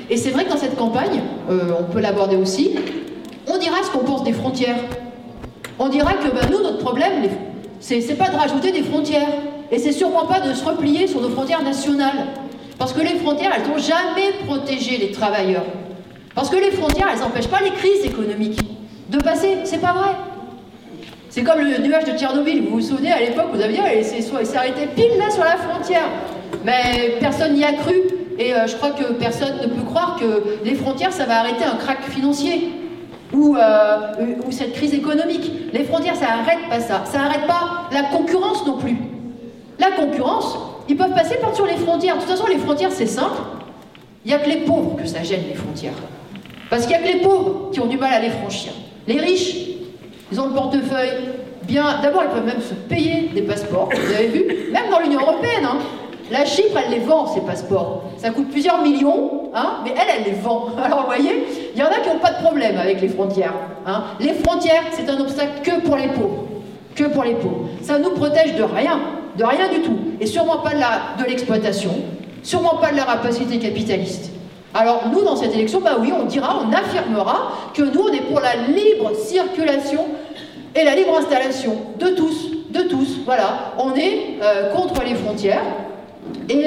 Et c'est vrai que dans cette campagne, on peut l'aborder aussi, on dira ce qu'on pense des frontières. On dira que nous, notre problème, c'est pas de rajouter des frontières. Et c'est sûrement pas de se replier sur nos frontières nationales. Parce que les frontières, elles n'ont jamais protégé les travailleurs. Parce que les frontières, elles n'empêchent pas les crises économiques de passer. C'est pas vrai. C'est comme le nuage de Tchernobyl. Vous vous souvenez, à l'époque, vous aviez dit, il s'est arrêté pile là sur la frontière. Mais personne n'y a cru. Et je crois que personne ne peut croire que les frontières, ça va arrêter un crack financier. Ou cette crise économique. Les frontières, ça n'arrête pas ça. Ça n'arrête pas la concurrence non plus. La concurrence, ils peuvent passer par-dessus les frontières. De toute façon, les frontières, c'est simple. Il n'y a que les pauvres que ça gêne, les frontières. Parce qu'il n'y a que les pauvres qui ont du mal à les franchir. Les riches, ils ont le portefeuille bien... D'abord, ils peuvent même se payer des passeports. Vous avez vu? Même dans l'Union européenne, hein. La Chypre, elle les vend, ces passeports. Ça coûte plusieurs millions, hein, mais elle les vend. Alors, vous voyez, il y en a qui n'ont pas de problème avec les frontières. Hein. Les frontières, c'est un obstacle que pour les pauvres. Que pour les pauvres. Ça nous protège de rien du tout. Et sûrement pas de l'exploitation, sûrement pas de la rapacité capitaliste. Alors, nous, dans cette élection, oui, on dira, on affirmera que nous, on est pour la libre circulation et la libre installation de tous, voilà. On est contre les frontières. Et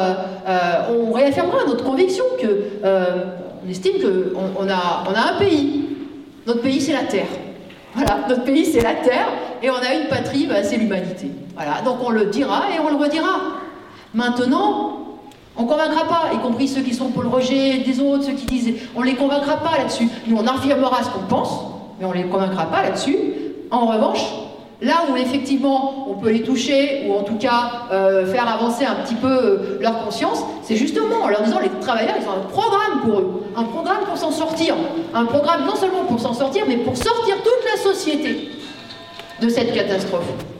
on réaffirmera notre conviction on estime qu'on a un pays. Notre pays, c'est la Terre. Voilà, notre pays, c'est la Terre, et on a une patrie, c'est l'humanité. Voilà, donc on le dira et on le redira. Maintenant, on ne convaincra pas, y compris ceux qui sont pour le rejet des autres, ceux qui disent... On ne les convaincra pas là-dessus. Nous, on affirmera ce qu'on pense, mais on ne les convaincra pas là-dessus. En revanche, là où effectivement on peut les toucher, ou en tout cas faire avancer un petit peu leur conscience, c'est justement en leur disant les travailleurs, ils ont un programme pour eux, un programme pour s'en sortir, un programme non seulement pour s'en sortir, mais pour sortir toute la société de cette catastrophe.